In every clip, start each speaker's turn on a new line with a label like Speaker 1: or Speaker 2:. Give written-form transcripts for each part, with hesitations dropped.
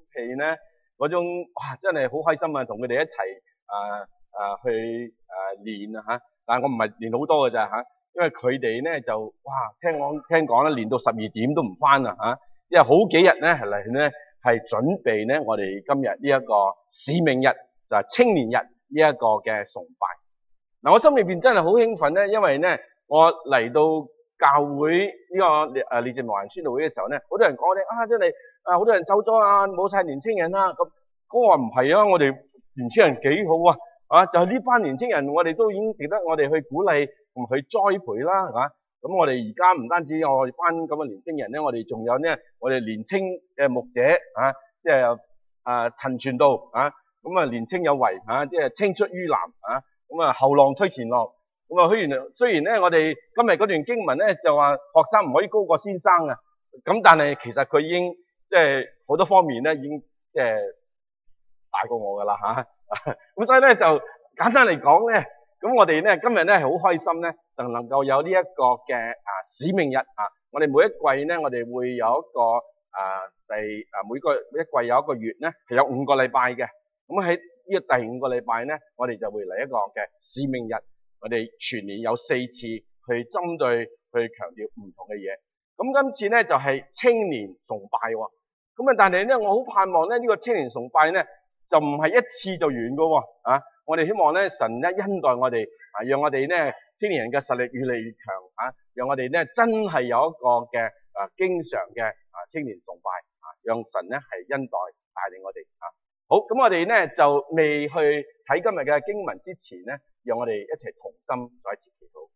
Speaker 1: 備咧嗰種哇，真係好開心啊！同佢哋一齊去練啊嚇，但係我唔係練好多㗎咋嚇，因為佢哋咧就哇聽講咧練到12點都唔返啊嚇，因為好幾日咧嚟咧係準備咧我哋今日呢一個使命日就係青年日呢一個嘅崇拜。嗱，我心裏邊真係好興奮咧，因為咧我嚟到教會呢個列治文宣道會嘅時候咧，好多人講咧真係好多人走咗啊，冇晒年青人啦。咁我話唔係啊，我哋年青人幾好啊，就係呢班年青人，我哋都已經值得我哋去鼓勵同去栽培啦，係嘛？咁我哋而家唔單止我哋班咁嘅年青人咧，我哋仲有咧我哋年青嘅牧者啊，即係陳傳道啊，咁啊年青有為啊，即係青出於藍啊。咁啊，後浪推前浪。咁啊，雖然咧，我哋今日嗰段經文咧就話學生唔可以高過先生啊。咁但係其實佢已經即係好多方面咧，已經即係大過我噶啦吓。咁所以咧就簡單嚟講咧，咁我哋咧今日咧係好開心咧，就能夠有呢一個嘅使命日啊。我哋每一季咧，我哋會有一個每一季有一個月咧係有5個禮拜嘅。咁喺呢個第5個禮拜咧，我哋就會嚟一個嘅使命日。我哋全年有4次去針對去強調唔同嘅嘢。咁今次咧就係青年崇拜喎。咁啊，但係咧我好盼望咧呢個青年崇拜咧就唔係一次就完噶喎。我哋希望咧神咧恩待我哋讓我哋咧青年人嘅實力越嚟越強讓我哋咧真係有一個嘅經常嘅青年崇拜讓神咧係恩待帶領我哋好，咁我哋咧就未去睇今日嘅經文之前咧，讓我哋一齊同心再一次祈禱。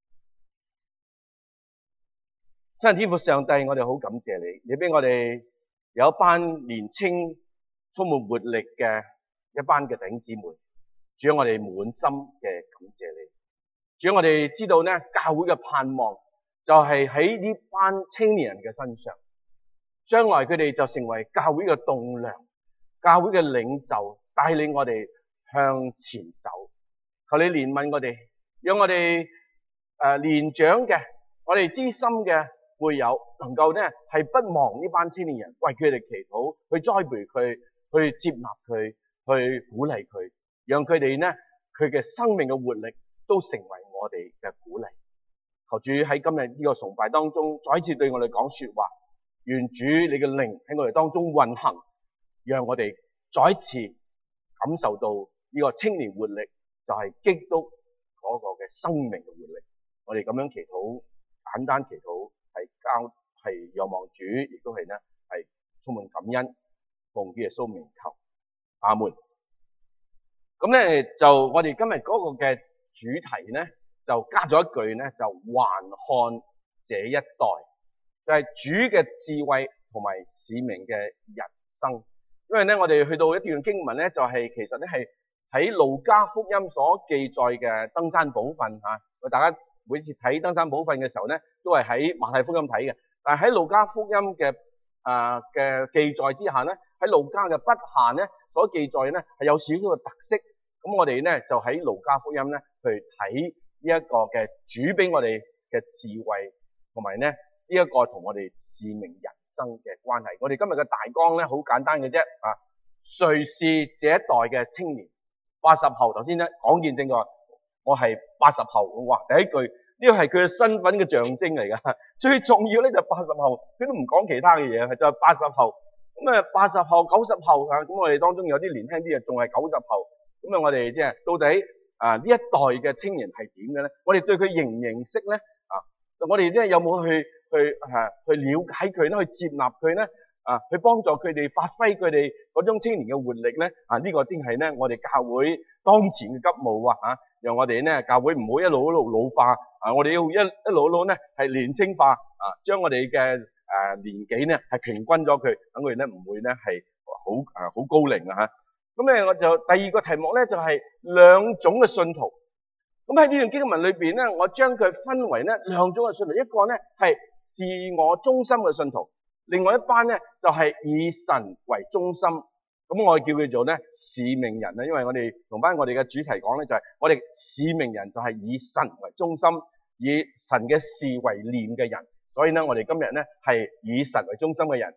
Speaker 1: 親愛天父上帝，我哋好感謝你，你俾我哋有一班年青、充滿活力嘅一班嘅弟兄姊妹。主啊，我哋滿心嘅感謝你。主啊，我哋知道咧，教會嘅盼望就係喺呢班青年人嘅身上，將來佢哋就成為教會嘅棟樑。教會嘅領袖帶領我哋向前走，求你憐憫我哋，讓我哋年長嘅、我哋資深嘅會友能夠咧係不忘呢班青年人，為佢哋祈禱，去栽培佢，去接納佢，去鼓勵佢，讓佢哋咧佢嘅生命嘅活力都成為我哋嘅鼓勵。求主喺今日呢個崇拜當中再一次對我哋講說話，願主你嘅靈喺我哋當中運行。讓我哋再一次感受到呢個青年活力，就係基督嗰個嘅生命嘅活力。我哋咁樣祈禱，簡單祈禱，係仰望主，亦都係咧係充滿感恩，奉主耶穌名求，阿門。咁咧就我哋今日嗰個嘅主題咧，就加咗一句咧，就還看這一代，就係主嘅智慧同埋使命嘅人生。因為咧，我哋去到一段經文咧，就係其實咧係喺路加福音所記載嘅登山寶訓嚇。大家每次睇登山寶訓嘅時候咧，都係喺馬太福音睇嘅。但係喺路加福音嘅記載之下咧，喺路加嘅筆下咧所記載咧係有少少嘅特色。咁我哋咧就喺路加福音咧去睇呢一個嘅主俾我哋嘅智慧，同埋咧呢一個同我哋使命人生嘅關係。我哋今日嘅大綱咧好簡單嘅啫誰是這一代嘅青年？80後。頭先咧講見證過，我係80後。哇！第一句呢個係佢嘅身份嘅象徵嚟噶。最重要咧就80後，佢都唔講其他嘅嘢，就係80後。咁80後、90後咁我哋當中有啲年輕啲仲係90後。咁我哋即係到底呢一代嘅青年係點嘅咧？我哋對佢認唔認識咧？我哋咧有冇去了解佢咧？去接納佢咧？去幫助佢哋發揮佢哋嗰種青年嘅活力咧？呢個正係咧我哋教會當前嘅急務讓我哋咧教會唔好一路老化我哋要一路咧係年青化將我哋嘅年紀咧係平均咗佢，等佢咧唔會咧係好高齡咁咧我就第二個題目咧就係兩種嘅信徒。咁喺呢段經文裏邊咧，我將佢分為咧兩種嘅信徒，一個咧係自我中心嘅信徒，另外一班咧就係以神為中心。咁我叫佢做咧使命人啦，因為我哋同翻我哋嘅主題講咧就係我哋使命人就係以神為中心，以神嘅事為念嘅人。所以咧我哋今日咧係以神為中心嘅人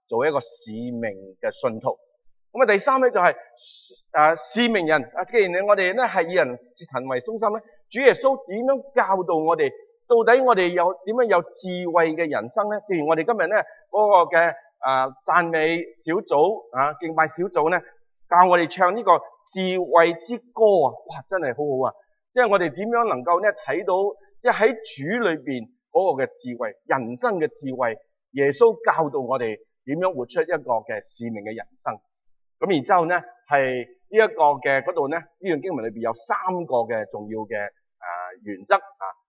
Speaker 1: 做一個使命嘅信徒。咁啊，第三咧就係使命人。既然我哋咧係以人行為中心咧，主耶穌點樣教導我哋？到底我哋有點樣有智慧嘅人生咧？正如我哋今日咧嗰個嘅讚美小組敬拜小組咧，教我哋唱呢個智慧之歌啊！哇，真係好好啊！即係我哋點樣能夠咧睇到，即係喺主裏邊嗰個嘅智慧，人生嘅智慧。耶穌教導我哋點樣活出一個嘅使命嘅人生。咁然之後咧，係呢一個嘅嗰度咧，呢段經文裏邊有3個嘅重要嘅原則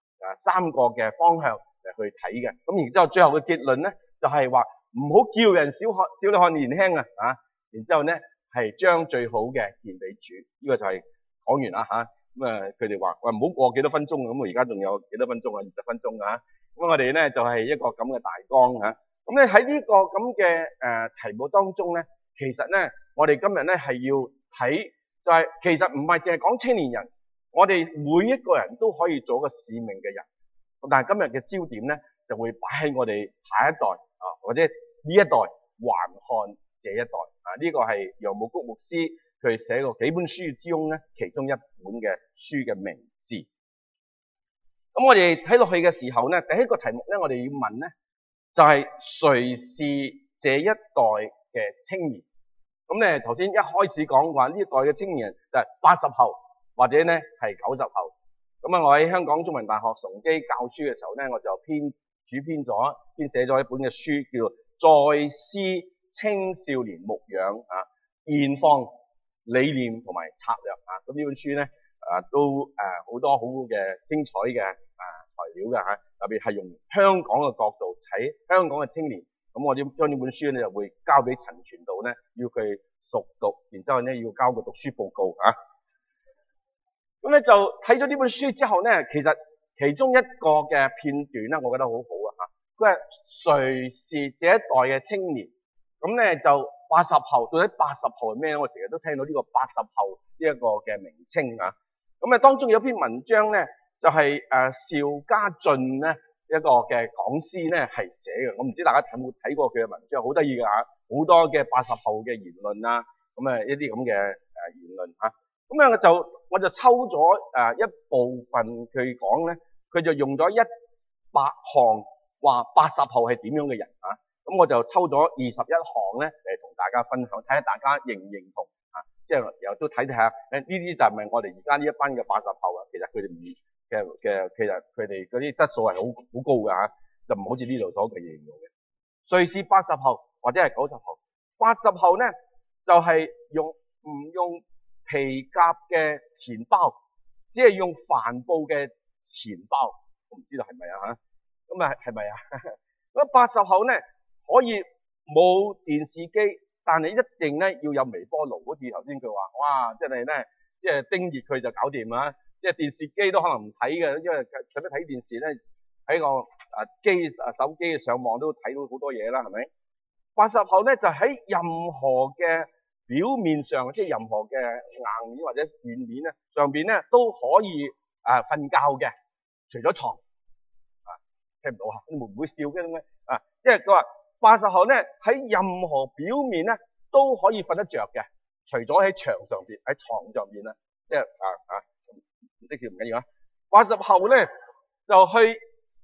Speaker 1: 3個嘅方向嚟去睇嘅。咁然之後最後嘅結論咧，就係話唔好叫人小你看年輕然之後咧係將最好嘅獻俾主。呢個就係講完啦咁佢哋話唔好過幾多分鐘，咁我而家仲有幾多分鐘20分鐘咁我哋咧就係一個咁嘅大綱咁咧喺呢個咁嘅題目當中咧，其實咧我哋今日咧係要睇，就係其實唔係淨係講青年人，我哋每一個人都可以做一個使命嘅人。但係今日嘅焦點咧就會擺喺我哋下一代或者呢一代還看這一代呢個係楊牧谷牧師佢寫過幾本書之中咧其中一本嘅書嘅名字。咁我哋睇落去嘅時候咧，第一個題目咧，我哋要問咧，就係誰是這一代嘅青年？咁咧，頭先一開始講話呢一代嘅青年人就係80後或者咧係90後。咁啊，我喺香港中文大學崇基教書嘅時候咧，我就主編寫咗一本嘅書，叫做《再思青少年牧養現況理念同埋策略》咁呢本書咧都好多好嘅精彩嘅材料嘅特別係用香港嘅角度睇香港嘅青年。咁我將呢本書咧就會交俾陳傳道咧，要佢熟讀，然之後咧要交個讀書報告咁咧就睇咗呢本書之後咧，其實其中一個嘅片段咧，我覺得好好佢話誰是這一代嘅青年？咁咧就80後，到底80後係咩咧？我成日都聽到呢個80後呢一個嘅名稱咁當中有篇文章咧，就係邵家俊咧一個嘅講師咧係寫嘅。我唔知大家有冇睇過佢嘅文章，好得意㗎好多嘅80後嘅言論咁一啲咁嘅言論咁我就抽咗一部分佢講咧，佢就用咗100項話80後係點樣嘅人咁我就抽咗21項咧嚟同大家分享，睇下大家認唔認同即係又都睇下呢啲就係咪我哋而家呢一班嘅80後其實佢哋其實佢哋嗰啲質素係好高㗎就唔好似呢度所嘅形容嘅。誰是80後或者係90後？80後咧就係唔用皮夾嘅錢包，只係用帆布嘅錢包。我唔知道係咪咁係咪咁80後咧可以冇電視機，但係一定咧要有微波爐。好似頭先佢話，哇，真係咧，即係叮熱佢就搞掂即係電視機都可能唔睇嘅，因為使乜睇電視咧？喺個手機上網都睇到好多嘢啦，係咪？80後咧就喺任何嘅表面上，即係任何嘅硬面或者軟面咧上邊咧都可以瞓覺嘅，除咗床聽唔到你會唔會笑嘅咩？即係佢話80後咧喺任何表面咧都可以瞓得着嘅，除咗喺牆上邊喺床上邊啦，即係唔識笑唔緊要80後咧就去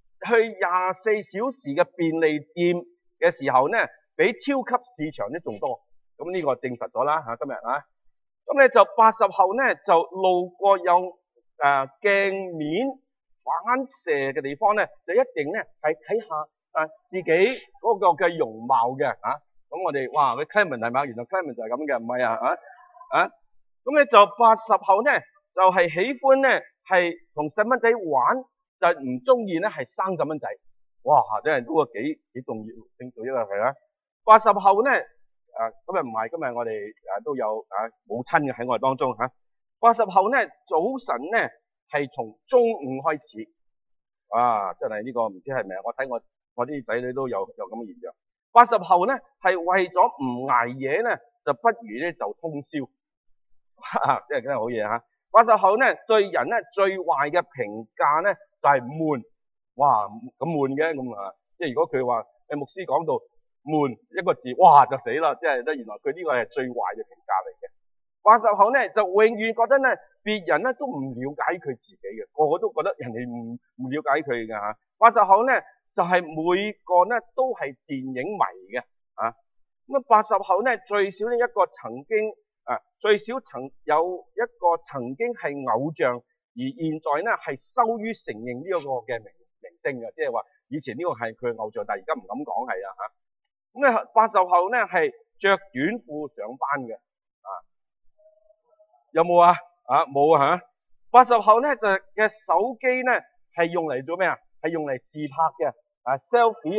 Speaker 1: 24小時嘅便利店嘅時候咧，比超級市場咧仲多。咁呢個證實咗啦今日咁咧就80後咧就路過有鏡面反射嘅地方咧，就一定咧係睇下自己嗰個嘅容貌嘅咁我哋哇佢 Clement 係咪？原來 Clement 就係咁嘅，唔係咁咧就80後咧就係喜歡咧係同細蚊仔玩，就唔中意咧係生細蚊仔。哇！真係都幾重要性做一個係80後咧今日唔係，今日我哋都有母親嘅喺我哋當中80後咧早晨咧係從中午開始真係呢個唔知係咪我睇我啲仔女都有咁嘅現象。80後咧係為咗唔捱夜咧，就不如咧就通宵，真係好嘢80後咧對人咧最壞嘅評價咧就係悶。哇，咁悶嘅咁即係如果佢話牧師講到悶一個字，哇就死啦！即係咧，原來佢呢個係最壞嘅評價嚟嘅。80後咧就永遠覺得咧，別人咧都唔了解佢自己嘅，個個都覺得人哋唔了解佢㗎嚇。80後咧就係每個咧都係電影迷嘅啊。咁啊80後咧最少呢一個曾經最少有一個曾經係偶像，而現在咧係羞於承認呢一個嘅明星嘅，即係話以前呢個係佢嘅偶像，但係而家唔敢講係啊嚇。咁咧80後咧係着短褲上班嘅啊，有冇啊？冇啊嚇。80後咧就嘅手機咧係用嚟做咩啊？係用嚟自拍嘅selfie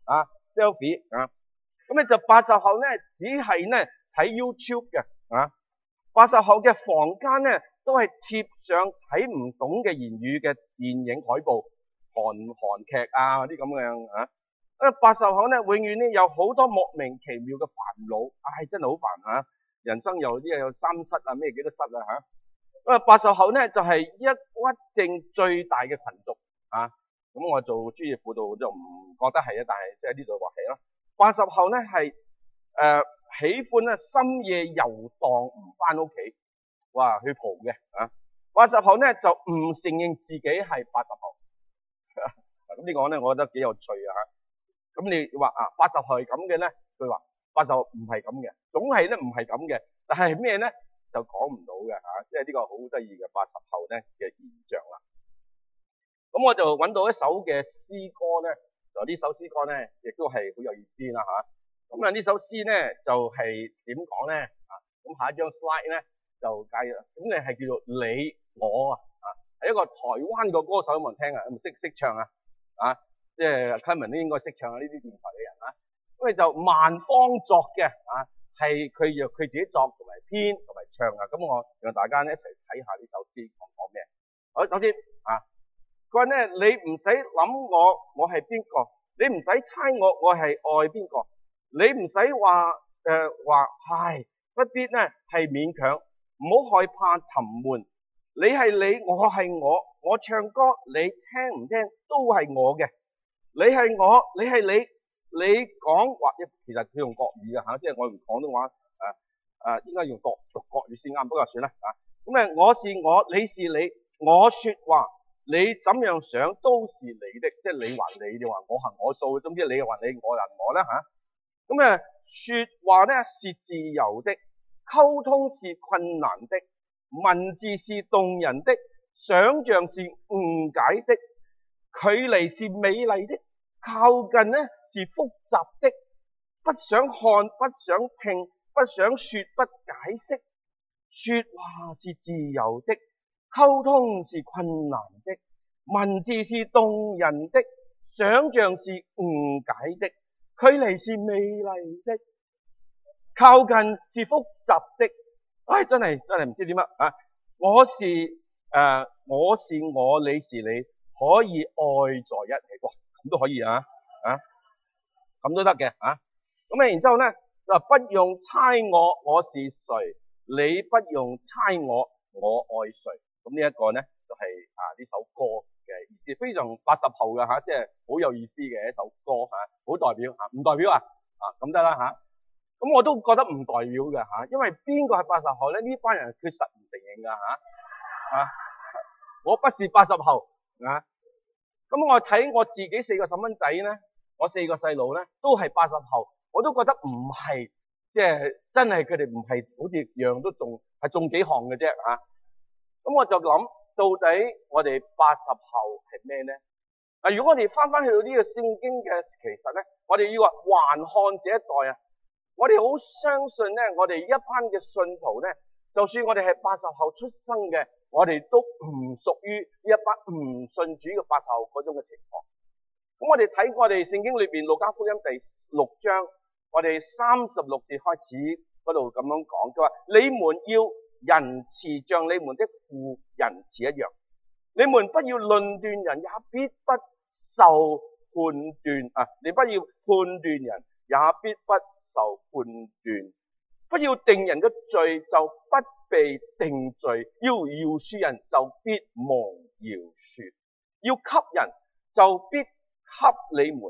Speaker 1: selfie 啊。咁咧就80後咧只係咧睇 YouTube 嘅啊。80後嘅房間咧都係貼上睇唔懂嘅言語嘅電影海報、韓劇啊啲咁樣啊。80後咧永遠咧有好多莫名其妙嘅煩惱，真係好煩啊！人生有啲有3失啊，咩幾多失啊嚇。80後咧就係抑鬱症最大嘅群族啊。咁我做專業輔導就唔覺得係啊，但係即係呢度話係咯。80後咧係喜歡咧深夜遊蕩唔翻屋企，哇去蒲嘅啊。80後咧就唔承認自己係80後。咁呢個咧我覺得幾有趣啊。咁你話80後係咁嘅咧，佢話80後唔係咁嘅，總係咧唔係咁嘅，但係咩咧就講唔到嘅即係呢個好得意嘅80後咧嘅現象啦。咁我就揾到一首嘅詩歌咧，就呢首詩歌咧亦都係好有意思啦嚇。咁呢首詩咧就係點講咧咁下一張 slide 咧就介紹，咁你係叫做你我係一個台灣嘅歌手，有冇人聽啊？有冇識唱啊？即係 Clement 都應該識唱呢啲電台嘅人咁你就萬芳作嘅係佢自己作同埋編同埋唱咁我讓大家一齊睇下呢首詩講咩。好，首先佢話咧，你唔使諗我係邊個，你唔使猜我係愛邊個，你唔使話不必咧係勉強，唔好害怕沉悶。你係你，我係我唱歌你聽唔聽都係我嘅。你係我，你係你講話，其實佢用國語嘅即係我用廣東話應該用讀國語先啱，不過算啦咁我是我，你是你，我說話你怎樣想都是你的，即係你話你，你話我行我素，總之你話你，我話我啦咁說話咧是自由的，溝通是困難的，文字是動人的，想象是誤解的，距離是美麗的，靠近呢是複雜的，不想看，不想聽，不想說，不解釋。說話是自由的，溝通是困難的，文字是動人的，想象是誤解的，距離是美麗的，靠近是複雜的。真係唔知點我是我，你是你，可以愛在一起。哇，咁都可以咁都得嘅咁然之後咧就不用猜我是誰，你不用猜我愛誰。咁呢一個咧就係呢首歌嘅意思，非常80後嘅即係好有意思嘅一首歌好代表唔代表咁得啦咁我都覺得唔代表嘅因為邊個係80後咧？呢班人佢實唔承認噶我不是80後咁我睇我自己4個細蚊仔咧，我4個細路咧都係80後，我都覺得唔係，即係真係佢哋唔係好似樣都中幾項嘅啫咁我就諗，到底我哋80後係咩咧？如果我哋翻去到呢個聖經嘅，其實咧我哋要話還看這一代我哋好相信咧，我哋一班嘅信徒咧，就算我哋係80後出生嘅，我哋都唔屬於呢一班唔信主嘅80後嗰種嘅情況。咁我哋睇我哋聖經裏邊路加福音第6章，我哋36節開始嗰度咁樣講，佢話你們要仁慈像你們的父仁慈一樣，你們不要論斷人，也必不受判斷你不要判斷人，也必不受判斷，不要定人嘅罪，就不被定罪，要饒恕人，就必蒙饒恕，要給人，就必給你們，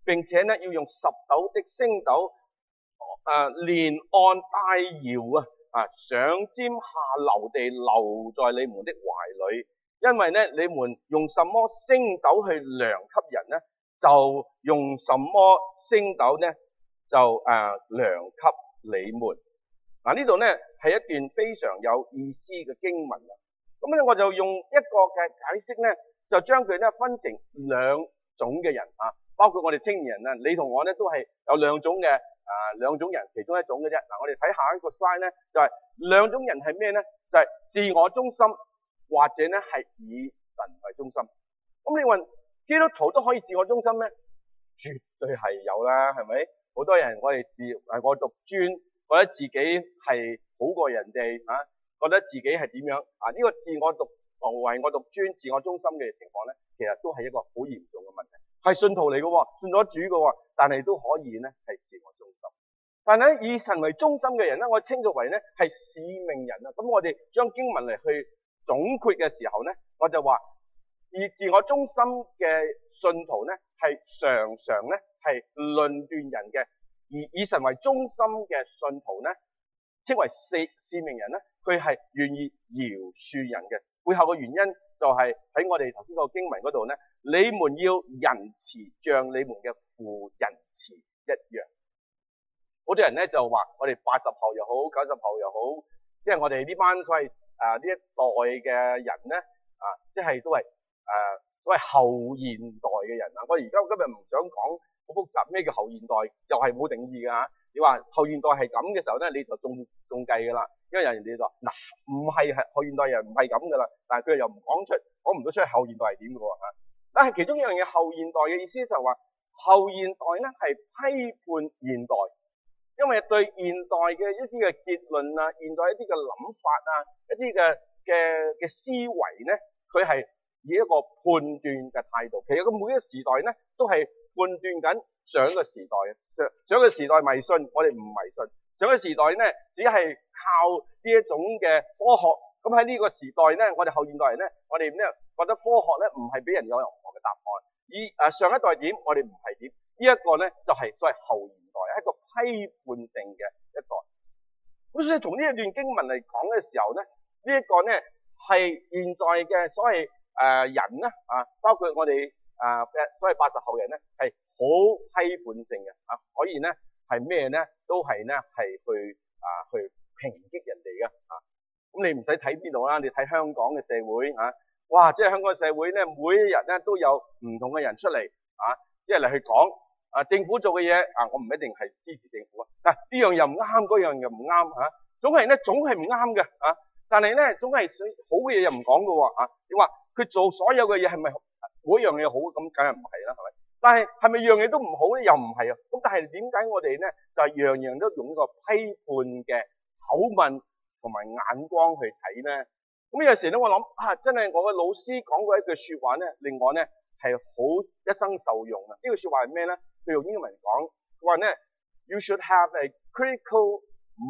Speaker 1: 並且呢要用10斗的升斗連按帶搖上尖下流地留在你們的懷裏，因為呢你們用什麼升斗去量給人呢，就用什麼升斗呢就量給你們。呢度呢係一段非常有意思嘅經文啦。咁咧我就用一個嘅解釋呢，就將佢呢分成兩種嘅人包括我哋青年人啊，你同我呢都係有兩種嘅兩種人其中一種嘅啫。我哋睇下一個 slide 呢，就係兩種人係咩呢？就係自我中心或者呢係以神為中心。咁你問基督徒都可以自我中心咩？絕對係有啦，係咪？好多人我讀專，覺得自己係好過人哋覺得自己係點樣呢個自我為我讀專自我中心嘅情況呢，其實都係一個好嚴重嘅問題。係信徒嚟嘅，信咗主嘅，但係都可以呢係自我中心。但係以神為中心嘅人呢，我稱佢為呢係使命人啊。咁我哋將經文嚟去總括嘅時候呢，我就話以自我中心嘅信徒呢，係常常呢係論斷人嘅，而以神為中心嘅信徒呢，稱為使命人呢，佢係願意饒恕人嘅。背後嘅原因就係喺我哋頭先個經文嗰度呢，你們要仁慈，像你們嘅父仁慈一樣。好多人呢就話我哋80後又好，90後又好，即係我哋呢班所謂呢一代嘅人呢即係都係所謂後現代嘅人啊。我而家今日唔想講好複雜，咩叫後現代又係冇定義㗎。你話後現代係咁嘅時候呢，你就中計㗎啦。因為有人哋就話唔係後現代人唔係咁㗎啦，但係佢又講唔到出去後現代係點㗎喎。但係其中一樣嘢後現代嘅意思就係話後現代呢係批判現代，因為對現代嘅一啲嘅結論現代一啲嘅諗法一啲嘅思維呢，佢係以一個判斷嘅態度。其實佢每一個時代呢都係判斷緊上一個時代，上一個時代迷信，我哋唔迷信。上一個時代呢，只係靠呢一種嘅科學。咁喺呢個時代呢，我哋後現代人呢，我哋呢覺得科學呢唔係俾人有任何嘅答案。上一代點，我哋唔係點。呢一個呢就係所謂後現代，係一個批判性嘅一代。咁所以從呢一段經文嚟講嘅時候呢，呢一個呢係現在嘅所謂人呢包括我哋所謂80後人呢，係好批判性嘅可以呢係咩呢？都係呢係去抨擊人哋嘅咁你唔使睇邊度啦，你睇香港嘅社會哇！即係香港嘅社會呢，每一日呢都有唔同嘅人出嚟即係嚟去講政府做嘅嘢我唔一定係支持政府但呢樣又唔啱，嗰樣又唔啱總係唔啱嘅但係呢，總係好嘅嘢又唔講嘅喎你話佢做所有嘅嘢係咪每一樣嘢好？咁梗係唔係啦，係咪？但係係咪樣嘢都唔好咧？又唔係咁但係點解我哋呢就係樣樣都用一個批判嘅口吻同埋眼光去睇呢？咁有時咧我諗真係我嘅老師講過一句說話呢，令我呢係好一生受用呢句說話係咩呢？佢用英文講，佢話呢 You should have a critical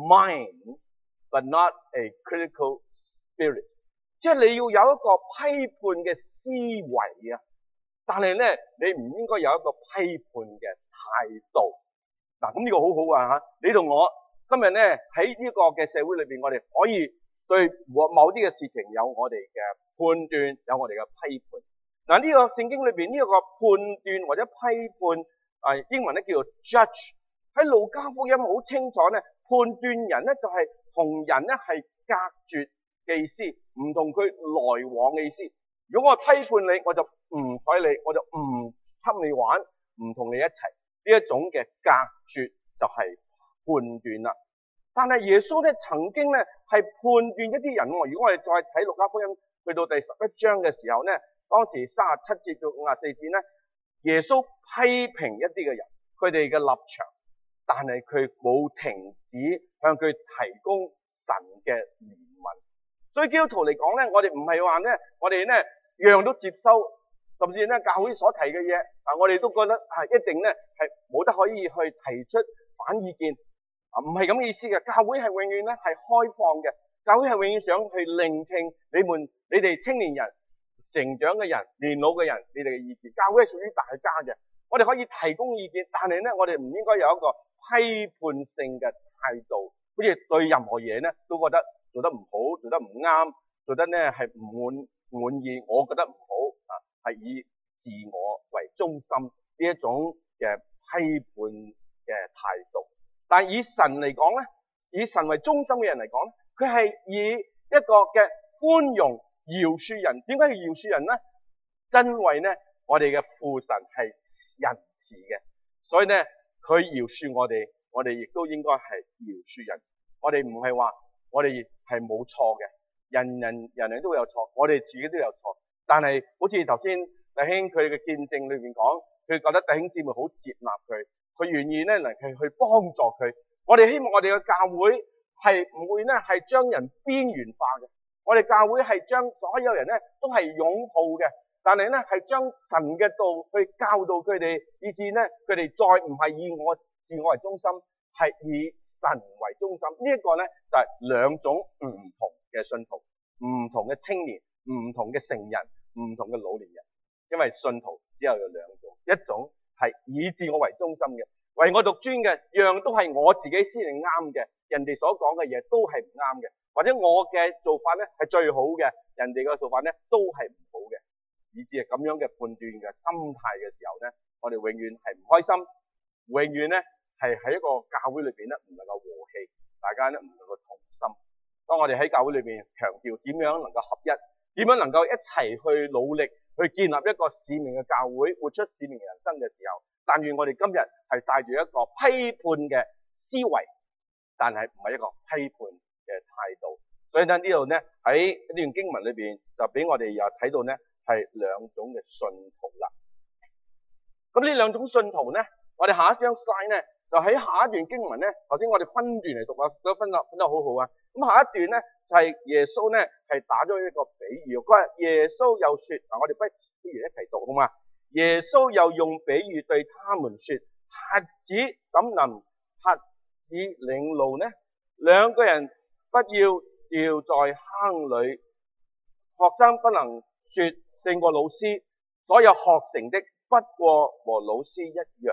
Speaker 1: mind but not a critical spirit， 即係你要有一個批判嘅思維但係呢，你唔應該有一個批判嘅態度。咁呢個好好你同我今日呢喺呢個嘅社會裏邊，我哋可以對某啲嘅事情有我哋嘅判斷，有我哋嘅批判。呢個聖經裏邊呢個判斷或者批判英文呢叫做 judge。喺路加福音好清楚呢，判斷人呢就係同人呢係隔絕嘅意思，唔同佢來往嘅意思。如果我批判你，我就唔睬你，我就唔侵你玩，唔同你一齊，呢一種嘅隔絕就係判斷啦。但係耶穌呢曾經呢係判斷一啲人。如果我哋再睇路加福音去到第11章嘅時候呢，當時37節到54節呢，耶穌批評一啲嘅人，佢哋嘅立場，但係佢冇停止向佢提供神嘅憐憫。所以基督徒嚟講呢，我哋唔係話呢，我哋呢樣都接收，甚至呢教會所提嘅嘢我哋都覺得一定呢係冇得可以去提出反意見唔係咁嘅意思嘅。教會係永遠呢係開放嘅，教會係永遠想去聆聽你哋青年人、成長嘅人、年老嘅人，你哋嘅意見。教會係屬於大家嘅， 我哋可以提供意見，但係咧我哋唔應該有一個批判性嘅態度，好似對任何嘢咧都覺得做得唔好，做得唔啱，做得咧係唔滿意，我覺得唔好啊，係以自我為中心呢一種嘅批判嘅態度。但係以神嚟講咧，以神為中心嘅人嚟講咧，佢係以一個嘅寬容饒恕人。點解要饒恕人咧？因為咧我哋嘅父神係仁慈嘅，所以咧佢饒恕我哋，我哋亦都應該係饒恕人。我哋唔係話我哋係冇錯嘅，人人都有錯，我哋自己都有錯。但係好似頭先弟兄佢嘅見證裏面講，佢覺得弟兄姊妹好接納佢，佢願意咧嚟去幫助佢。我哋希望我哋嘅教會係唔會咧係將人邊緣化嘅，我哋教會係將所有人咧都係擁抱嘅，但係咧係將神嘅道去教導佢哋，以致咧佢哋再唔係以自我為中心，係以神為中心。呢一個咧就係兩種唔同嘅信徒，唔同嘅青年，唔同嘅成人，唔同嘅老年人。因為信徒只有兩種，一種係以自我為中心嘅，唯我獨尊嘅，樣都係我自己先係啱嘅，人哋所講嘅嘢都係唔啱嘅，或者我嘅做法咧係最好嘅，人哋嘅做法咧都係唔好嘅，以致係咁樣嘅判斷嘅心態嘅時候咧，我哋永遠係唔開心，永遠咧係喺一個教會裏邊咧唔能夠和氣，大家咧唔能夠同心。當我哋喺教會裏邊強調點樣能夠合一，點樣能夠一齊去努力去建立一個使命嘅教會，活出使命人生嘅時候，但願我哋今日係帶住一個批判嘅思維，但係唔係一個批判嘅態度。所以呢度呢喺呢段經文裏邊就俾我哋又睇到呢係兩種嘅信徒啦。咁呢兩種信徒呢，我哋下一張 slide 呢就喺下一段經文呢，頭先我哋分段嚟讀啊，都分得好好啊。咁下一段呢就係耶穌呢係打咗一個比喻，佢話耶穌又說，我哋不如一齊讀好嘛？耶穌又用比喻對他們說，瞎子怎能瞎子領路呢？兩個人不要掉在坑裏，學生不能說勝過老師，所有學成的不過和老師一樣。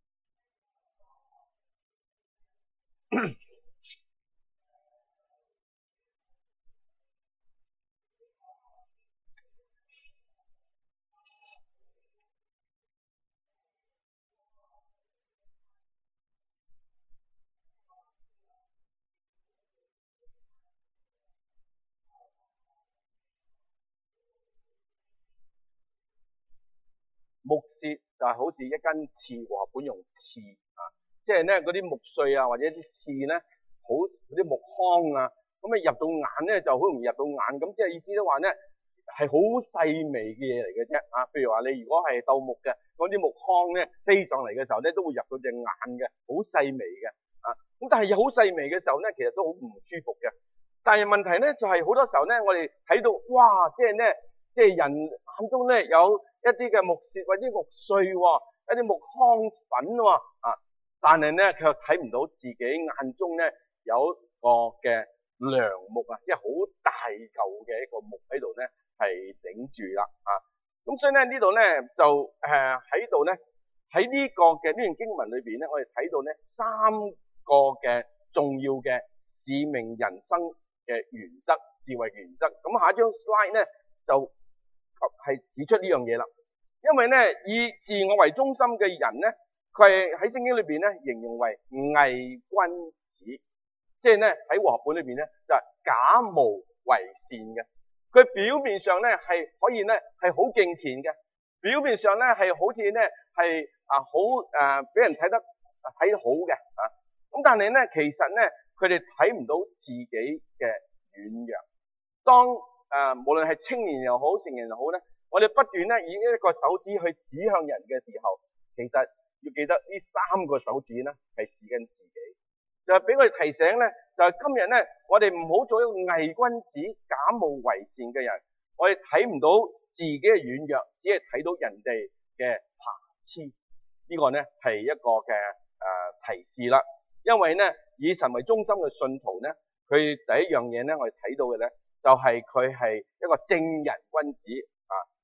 Speaker 1: 木屑就係好似一根刺，和合本用刺啊，即係咧嗰啲木碎啊，或者啲刺咧，好嗰啲木糠啊，咁啊入到眼咧就好容易入到眼，咁即係意思都話咧係好細微嘅嘢嚟嘅啫啊。譬如話你如果係鬥木嘅，嗰啲木糠咧飛上嚟嘅時候咧，都會入到隻眼嘅，好細微嘅啊。咁但係好細微嘅時候咧，其實都好唔舒服嘅。但係問題咧就係好多時候咧，我哋睇到哇，即係人眼中咧有一啲嘅木屑或者木碎，一啲木糠粉啊，但係咧佢又睇唔到自己眼中咧有個嘅梁木啊，即係好大嚿嘅一個木喺度咧係頂住啦啊。咁所以咧呢度咧就喺度咧喺呢個嘅呢段經文裏邊咧，我哋睇到咧三個嘅重要嘅使命人生嘅原則、智慧原則。咁下一張 slide 咧就係指出呢樣嘢啦。因為咧以自我為中心嘅人咧，佢係喺聖經裏邊咧形容為偽君子，即係咧喺和合本裏邊咧就係假冒為善嘅。佢表面上咧係可以咧係好敬虔嘅，表面上咧係好似咧係好俾人睇得好嘅啊。咁但係咧其實咧佢哋睇唔到自己嘅軟弱。當無論係青年又好，成人又好咧，我哋不斷咧以一個手指去指向人嘅時候，其實要記得呢三個手指咧係指緊自己，就係俾我哋提醒咧，就係今日咧我哋唔好做一個偽君子、假冒為善嘅人，我哋睇唔到自己嘅軟弱，只係睇到人哋嘅瑕疵。呢個咧係一個嘅提示啦。因為咧以神為中心嘅信徒咧，佢第一樣嘢咧我哋睇到嘅咧就係佢係一個正人君子啊。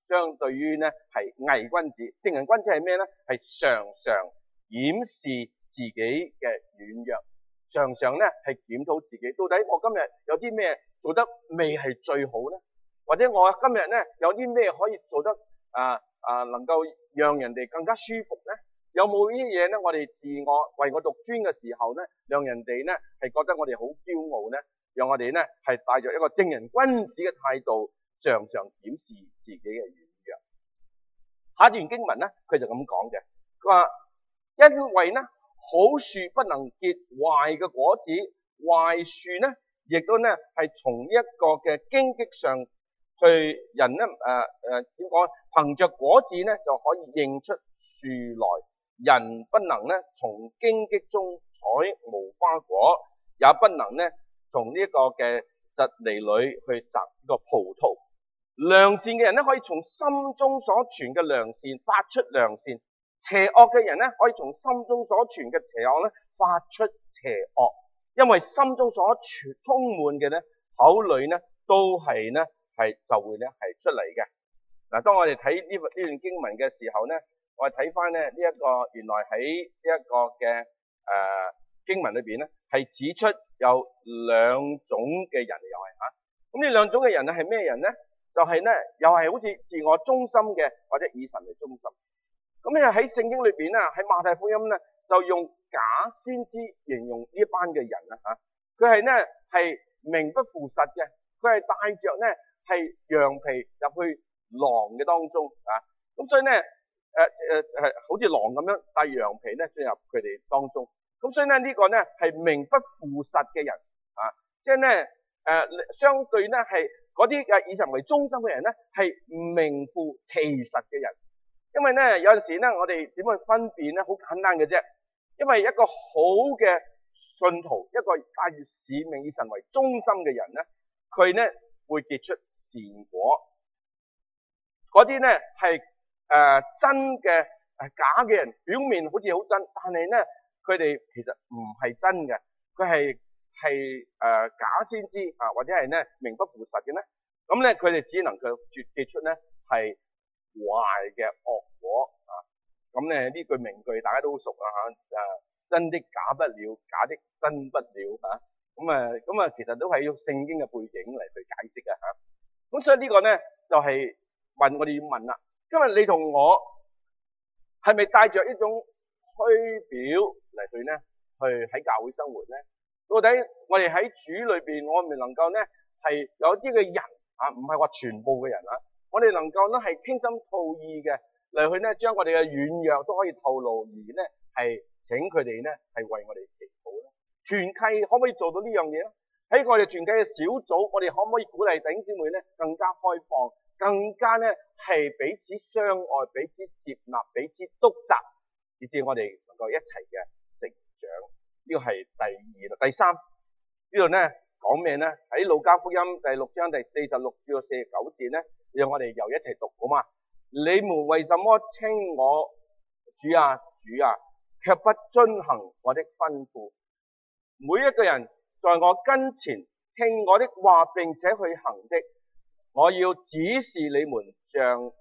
Speaker 1: 相對於咧係偽君子。正人君子係咩咧？係常常檢視自己嘅軟弱，常常咧係檢討自己，到底我今日有啲咩做得未係最好咧？或者我今日咧有啲咩可以做得能夠讓人哋更加舒服咧？有冇呢啲嘢咧？我哋自我為我獨尊嘅時候咧，讓人哋咧係覺得我哋好驕傲咧，讓我哋咧係帶着一個正人君子嘅態度，常常檢視自己嘅軟弱。下一段經文咧，佢就咁講嘅，佢話因為咧好樹不能結壞嘅果子，壞樹咧亦都咧係從一個嘅荊棘上去人咧點講？憑着果子咧就可以認出樹來。人不能咧從荊棘中採無花果，也不能咧從呢個嘅蒺藜裏去摘呢個葡萄。良善嘅人咧可以從心中所存嘅良善發出良善，邪惡嘅人咧可以從心中所存嘅邪惡咧發出邪惡，因為心中所充滿嘅咧口裏咧都係咧就會咧係出嚟嘅。嗱，當我哋睇呢段經文嘅時候咧，我哋睇翻咧呢一個原來喺呢一個嘅經文裏邊咧，係指出有兩種嘅人又係嚇。咁呢兩種嘅人係咩人咧？就係咧又係好似自我中心嘅，或者以神為中心。咁咧喺聖經裏邊咧，喺馬太福音咧就用假先知形容呢一班嘅人啦嚇。佢係咧係名不符實嘅，佢係帶着咧係羊皮入去狼嘅當中啊。咁所以咧好似狼咁樣帶羊皮咧進入佢哋當中，咁所以咧呢個咧係名不符實嘅人啊，即係咧相對咧係嗰啲以神為中心嘅人咧係名副其實嘅人。因為咧有陣時咧我哋點去分辨咧？好簡單嘅啫，因為一個好嘅信徒，一個帶住使命以神為中心嘅人咧，佢咧會結出善果。嗰啲咧係真嘅假嘅人，表面好似好真，但係咧佢哋其實唔係真嘅，佢係假先知啊，或者係咧名不符實嘅咧，咁咧佢哋只能夠結出咧係壞嘅惡果啊。咁咧呢句名句大家都好熟啊嚇，真的假不了，假的真不了嚇。咁啊其實都係用聖經嘅背景嚟去解釋嘅嚇。咁所以呢個咧就係我哋要問啦。今日你同我係咪帶着一種虛表嚟去咧，去喺教會生活咧？到底我哋喺主裏邊，我哋能夠咧係有啲嘅人啊，唔係話全部嘅人啊，我哋能夠咧係傾心吐意嘅嚟去咧，將我哋嘅軟弱都可以透露，而咧係請佢哋咧係為我哋祈禱咧。團契可唔可以做到呢樣嘢咧？喺我哋團契嘅小組，我哋可唔可以鼓勵弟兄姊妹咧更加開放？更加咧係彼此相愛、彼此接納、彼此督責，以至我哋能夠一齊嘅成長。呢個係第二。第三呢度咧講咩咧？喺路加福音第6章第46至到49節咧，讓我哋又一齊讀好嘛？你們為什麼稱我主啊主啊，卻不遵行我的吩咐？每一個人在我跟前聽我的話並且去行的，我要指示你們像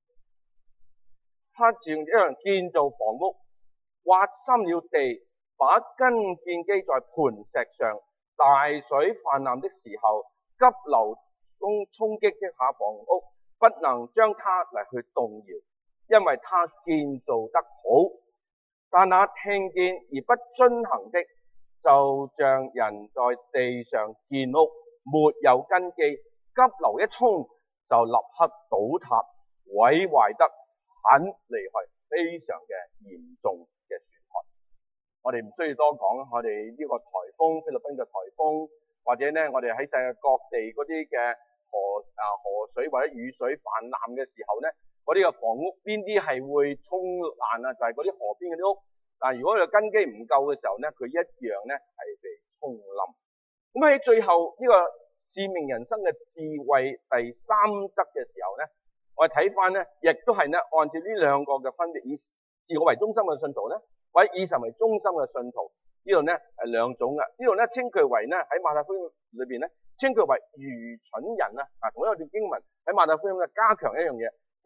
Speaker 1: 他像一樣建造房屋，挖深了地，把根建基在磐石上。大水泛濫的時候，急流中衝擊的下房屋，不能將它嚟去動搖，因為它建造得好。但那聽見而不遵行的，就像人在地上建屋，沒有根基，急流一衝就立刻倒塌，毀壞得很厲害，非常嘅嚴重嘅損害。我哋唔需要多講，我哋呢個颱風，菲律賓嘅颱風，或者咧我哋喺世界各地嗰啲嘅河水或者雨水泛濫嘅時候咧，嗰啲嘅房屋邊啲係會沖爛啊？就係嗰啲河邊嗰啲屋。但係如果佢根基唔夠嘅時候咧，佢一樣咧係被沖冧。咁喺最後呢個使命人生嘅智慧第三則嘅時候咧，我哋睇翻咧，亦都係咧按照呢兩個嘅分別，以自我為中心嘅信徒咧，或者以神為中心嘅信徒，呢度咧係兩種嘅。呢度咧稱佢為咧喺馬太福音裏邊咧稱佢為愚蠢人啊！同一段經文喺馬太福音咧加強一樣嘢，呢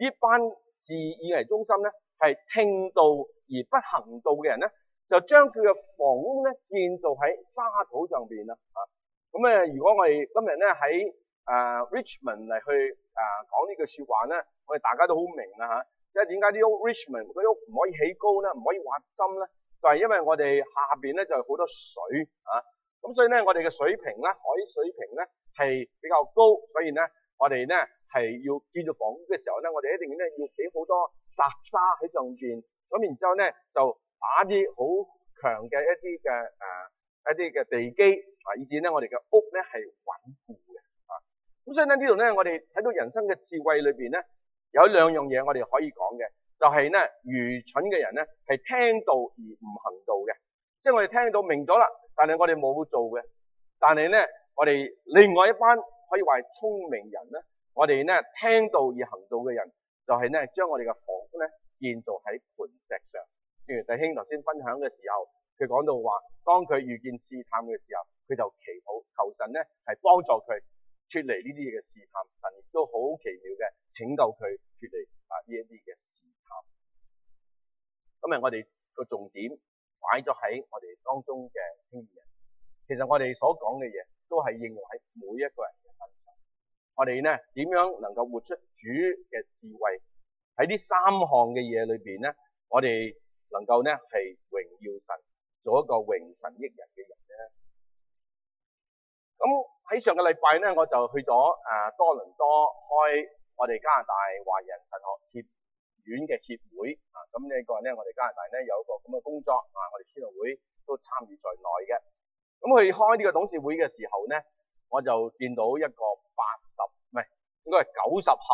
Speaker 1: 呢班自以為中心咧係聽道而不行道嘅人咧，就將佢嘅房屋咧建造喺沙土上邊啦。咁如果我哋今日咧喺Richmond 嚟去講呢句說話咧，我哋大家都好明啦嚇。即係點解啲屋 Richmond 嗰啲屋唔可以起高咧，唔可以挖深咧？就係因為我哋下邊咧就係好多水啊，咁所以咧我哋嘅水平咧，海水平咧係比較高，所以咧我哋咧係要建造房屋嘅時候咧，我哋一定咧要俾好多雜沙喺上邊，咁然之後咧就打啲好強嘅一啲嘅地基啊，以至咧我哋嘅屋咧係穩固嘅啊。咁所以咧呢度咧我哋睇到人生嘅智慧裏邊咧。有兩樣嘢我哋可以講嘅，就係咧愚蠢嘅人咧係聽道而唔行道嘅，即係我哋聽到明咗啦，但係我哋冇做嘅。但係咧我哋另外一班可以話係聰明人咧，我哋咧聽道而行道嘅人，就係咧將我哋嘅房屋咧建造喺磐石上。正如弟兄頭先分享嘅時候，佢講到話，當佢遇見試探嘅時候，佢就祈禱求神咧係幫助佢脫離呢啲嘅試探，神亦都好奇妙嘅拯救佢脫離呢一啲嘅試探。今日我哋個重點擺咗喺我哋當中嘅青年人，其實我哋所講嘅嘢都係應用喺每一個人嘅身上。我哋咧點樣能夠活出主嘅智慧？喺呢三項嘅嘢裏邊咧，我哋能夠咧係榮耀神，做一個榮神益人嘅人咧。咁喺上個禮拜咧，我就去咗多倫多開我哋加拿大華人神學協院嘅協會啊。咁呢個咧，我哋加拿大咧有一個咁嘅工作啊，我哋宣道會都參與在內嘅。咁去開呢個董事會嘅時候咧，我就見到一個應該係90後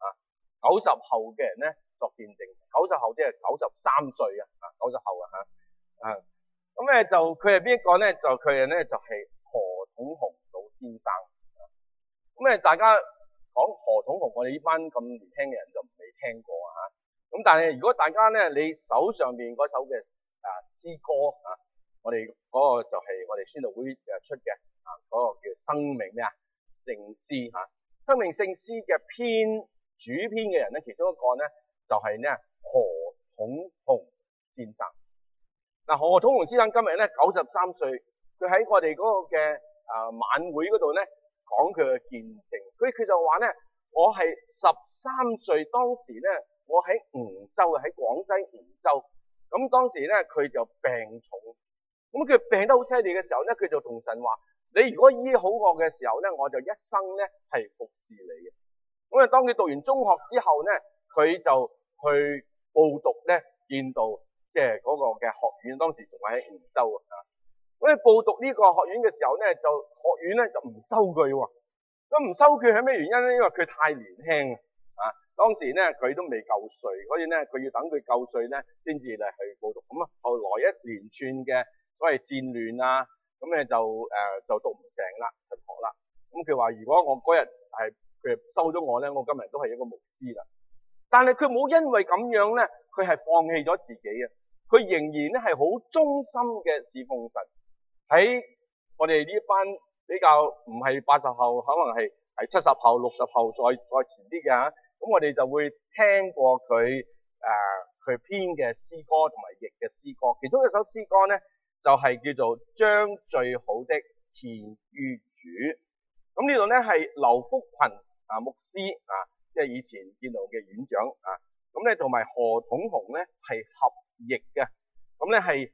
Speaker 1: 90後嘅人咧作見證。90後即係93歲90後咁咧就佢係邊一個咧？就佢係咧就係何統雄老先生。咁大家講何統雄，我哋呢班咁年輕嘅人就未聽過咁但係如果大家咧，你手上邊嗰首嘅詩歌我哋嗰個就係我哋宣道會出嘅嗰個叫生命聖詩生命聖詩嘅主編嘅人咧，其中一個咧就係咧何統雄先生。何統雄先生今日咧93歲，佢喺我哋嗰個嘅晚會嗰度咧講佢嘅見證。佢就話咧，我係13歲，當時咧我喺梧州，喺廣西梧州。咁當時咧佢就病重，咁佢病得好犀利嘅時候咧，佢就同神話：你如果醫好我嘅時候咧，我就一生咧係服侍你嘅。咁當佢讀完中學之後咧，佢就去報讀咧建道，即係嗰個嘅學院，當時仲喺梧州咁報讀呢個學院嘅時候咧，就學院咧就唔收佢喎。咁唔收佢係咩原因咧？因為佢太年輕當時咧佢都未夠歲，所以咧佢要等佢夠歲咧先至嚟去報讀。咁後來一連串嘅所謂戰亂咁咧就讀唔成啦，神學啦。咁佢話如果我嗰日係佢收咗我咧，我今日都係一個牧師啦。但係佢冇因為咁樣咧，佢係放棄咗自己佢仍然咧係好忠心嘅侍奉神。喺我哋呢班比較唔係80後，可能係70後、60後再前啲嘅咁我哋就會聽過佢編嘅詩歌同埋譯嘅詩歌。其中一首詩歌咧就係叫做將最好的獻於主。咁呢度咧係劉福群牧師即係以前建道嘅院長咁咧同埋何統雄咧係合譯嘅。咁咧係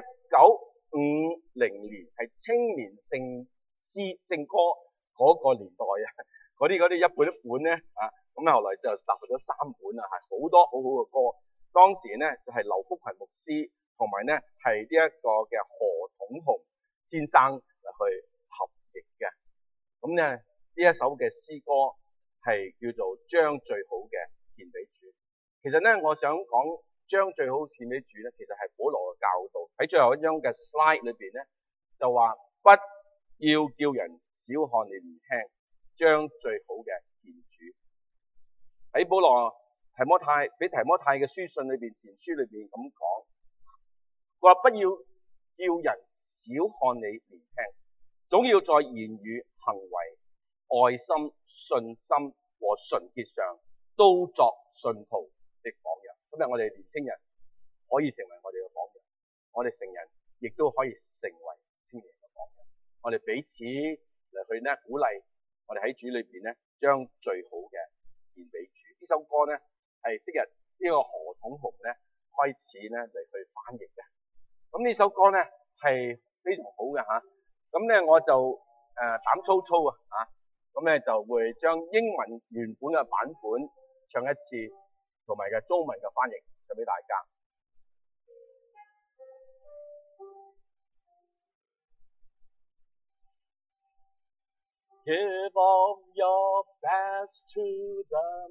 Speaker 1: 1950年係青年聖歌嗰個年代嗰啲一本咧咁後來就集合咗3本係好多好好嘅歌。當時咧就係劉福群牧師同埋咧係呢一個嘅何統雄先生嚟去合譯嘅。咁咧呢一首嘅詩歌係叫做將最好嘅獻俾主。其實咧我想講將最好獻俾主咧，其實係保羅嘅教導。喺最後一張嘅 slide 裏邊咧就話不要叫人小看你年輕，將最好嘅獻主。喺保羅俾提摩太嘅書信裏邊，前書裏邊咁講，佢話不要叫人小看你年輕，總要在言語、行為、愛心、信心和純潔上都作信徒的榜樣。今日我哋年青人可以成為我哋嘅榜樣，我哋成人亦都可以成為青年嘅榜樣。我哋彼此嚟去呢鼓勵，我哋喺主裏邊呢將最好嘅獻俾主。呢首歌呢係昔日呢個何統紅呢開始呢嚟去翻譯嘅。咁呢首歌呢係非常好嘅吓。咁呢我就膽粗粗啊吓，咁呢就會將英文原本嘅版本唱一次，同埋嘅中文嘅翻譯就俾大家。Give of your best to the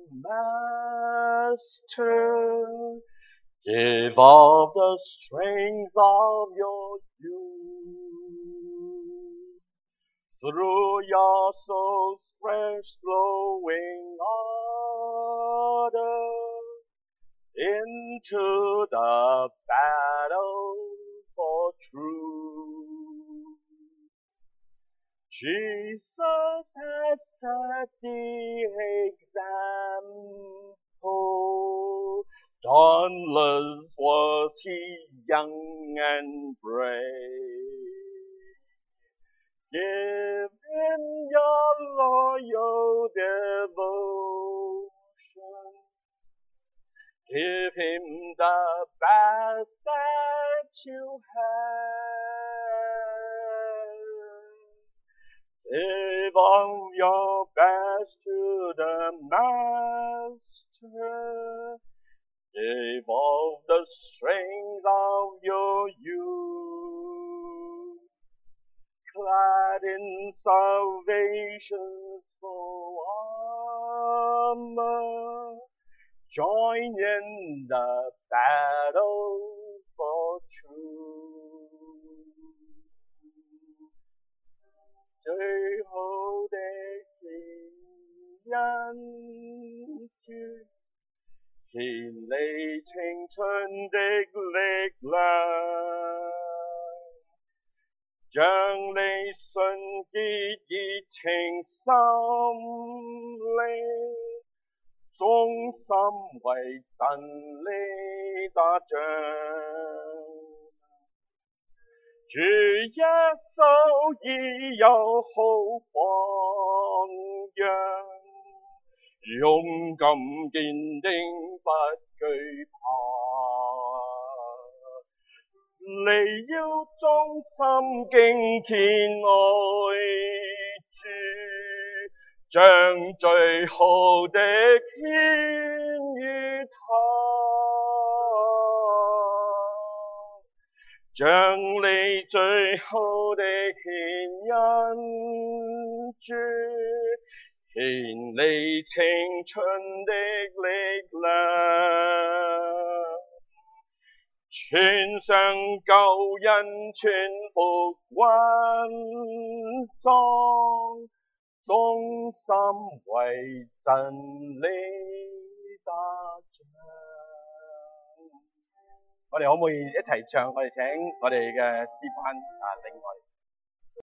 Speaker 1: Master. Give of the strength of your youth. Through your soul's fresh flowing order into the battle for truth. Jesus has set the example. Dauntless was he, young and brave. Give him your loyal devotion. Give him the best that you have. Give of your best to the Master. Give of the strength of your youth. Clad in salvation's full armor, join in the battle for truth. 最好的獻恩主，獻你青春的力量，將你純潔熱情心靈，忠心為真理打仗。主耶穌已有好榜樣，勇敢堅定不懼怕，你要忠心敬虔愛主，將最好的獻與他。將你最好的獻恩主，獻你青春的力量，傳上救恩，傳福音裝，忠心為真理打仗。我哋可唔可以一齊唱？我哋請我哋嘅詩班領我哋。